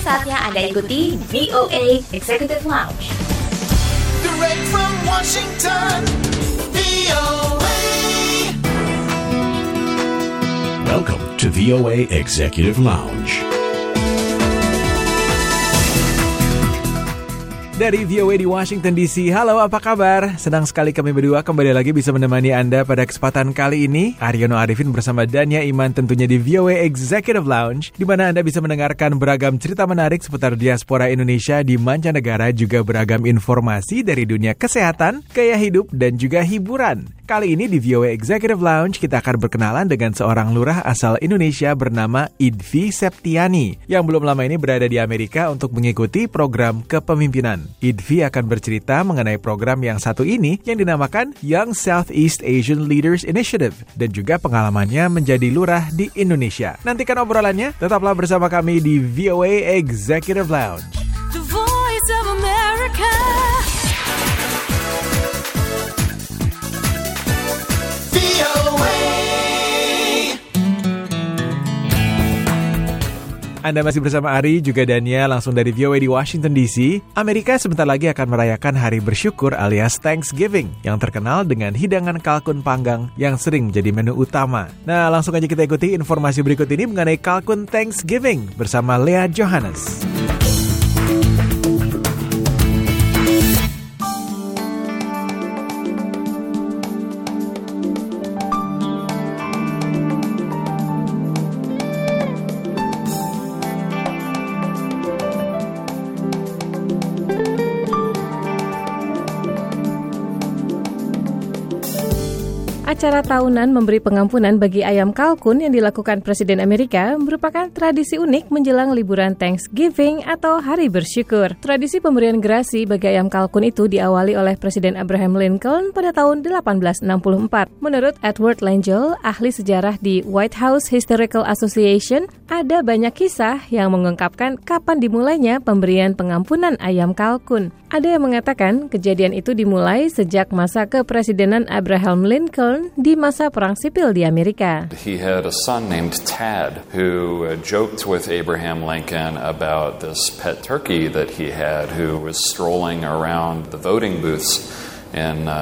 saatnya Anda ikuti VOA Executive Lounge. Direct from Washington, VOA. Welcome to VOA Executive Lounge. Dari VOA di Washington DC, halo apa kabar? Senang sekali kami berdua kembali lagi bisa menemani Anda pada kesempatan kali ini. Aryono Arifin bersama Dania Iman tentunya di VOA Executive Lounge, di mana Anda bisa mendengarkan beragam cerita menarik seputar diaspora Indonesia di mancanegara, juga beragam informasi dari dunia kesehatan, gaya hidup, dan juga hiburan. Kali ini di VOA Executive Lounge kita akan berkenalan dengan seorang lurah asal Indonesia bernama Idvi Septiani yang belum lama ini berada di Amerika untuk mengikuti program kepemimpinan. Idvi akan bercerita mengenai program yang satu ini yang dinamakan Young Southeast Asian Leaders Initiative dan juga pengalamannya menjadi lurah di Indonesia. Nantikan obrolannya, tetaplah bersama kami di VOA Executive Lounge. The Voice of America. Anda masih bersama Ari, juga Dania, langsung dari VOA di Washington DC. Amerika sebentar lagi akan merayakan Hari Bersyukur alias Thanksgiving, yang terkenal dengan hidangan kalkun panggang yang sering menjadi menu utama. Nah, langsung aja kita ikuti informasi berikut ini mengenai kalkun Thanksgiving bersama Lea Johannes. Acara tahunan memberi pengampunan bagi ayam kalkun yang dilakukan Presiden Amerika merupakan tradisi unik menjelang liburan Thanksgiving atau Hari Bersyukur. Tradisi pemberian gerasi bagi ayam kalkun itu diawali oleh Presiden Abraham Lincoln pada tahun 1864. Menurut Edward Langell, ahli sejarah di White House Historical Association, ada banyak kisah yang mengungkapkan kapan dimulainya pemberian pengampunan ayam kalkun. Ada yang mengatakan kejadian itu dimulai sejak masa kepresidenan Abraham Lincoln di masa Perang Sipil di Amerika. He had a son named Tad who joked with Abraham Lincoln about this pet turkey that he had who was strolling around the voting booths in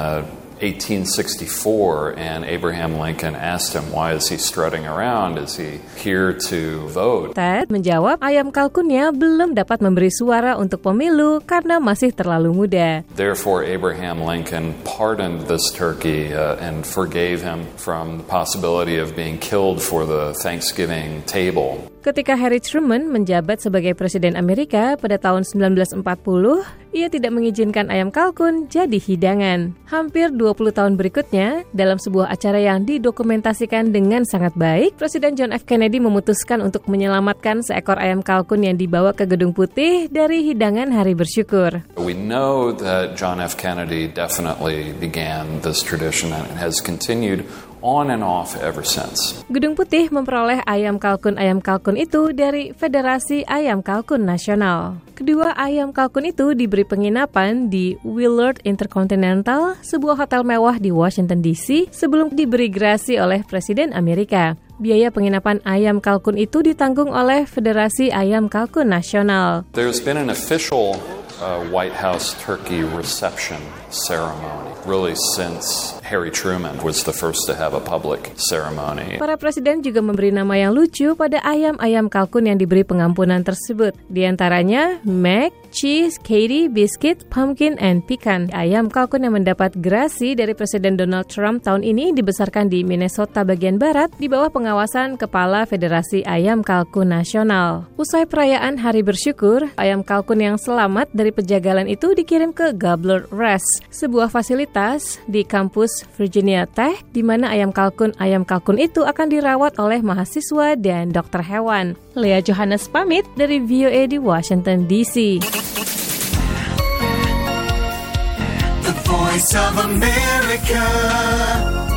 1864, and Abraham Lincoln asked him, why is he strutting around? Is he here to vote? Ted menjawab ayam kalkunnya belum dapat memberi suara untuk pemilu karena masih terlalu muda. Therefore, Abraham Lincoln pardoned this turkey and forgave him from the possibility of being killed for the Thanksgiving table. Ketika Harry Truman menjabat sebagai Presiden Amerika pada tahun 1940, ia tidak mengizinkan ayam kalkun jadi hidangan. Hampir 20 tahun berikutnya, dalam sebuah acara yang didokumentasikan dengan sangat baik, Presiden John F. Kennedy memutuskan untuk menyelamatkan seekor ayam kalkun yang dibawa ke Gedung Putih dari hidangan Hari Bersyukur. We know that John F. Kennedy definitely began this tradition and it has continued on and off ever since. Gedung Putih memperoleh ayam kalkun itu dari Federasi Ayam Kalkun Nasional. Kedua ayam kalkun itu diberi penginapan di Willard Intercontinental, sebuah hotel mewah di Washington DC, sebelum diberi gerasi oleh Presiden Amerika. Biaya penginapan ayam kalkun itu ditanggung oleh Federasi Ayam Kalkun Nasional. There's been an official White House turkey reception ceremony, really since Harry Truman was the first to have a public ceremony. Para presiden juga memberi nama yang lucu pada ayam-ayam kalkun yang diberi pengampunan tersebut. Di antaranya Mac, Cheese, Katie, Biscuit, Pumpkin, and Pecan. Ayam kalkun yang mendapat gerasi dari Presiden Donald Trump tahun ini dibesarkan di Minnesota bagian barat di bawah pengawasan Kepala Federasi Ayam Kalkun Nasional. Usai perayaan Hari Bersyukur, ayam kalkun yang selamat dari penjagalan itu dikirim ke Gobbler Rest, sebuah fasilitas di kampus Virginia Tech, di mana ayam kalkun itu akan dirawat oleh mahasiswa dan dokter hewan. Lea Johannes pamit dari VOA di Washington DC. The Voice of America.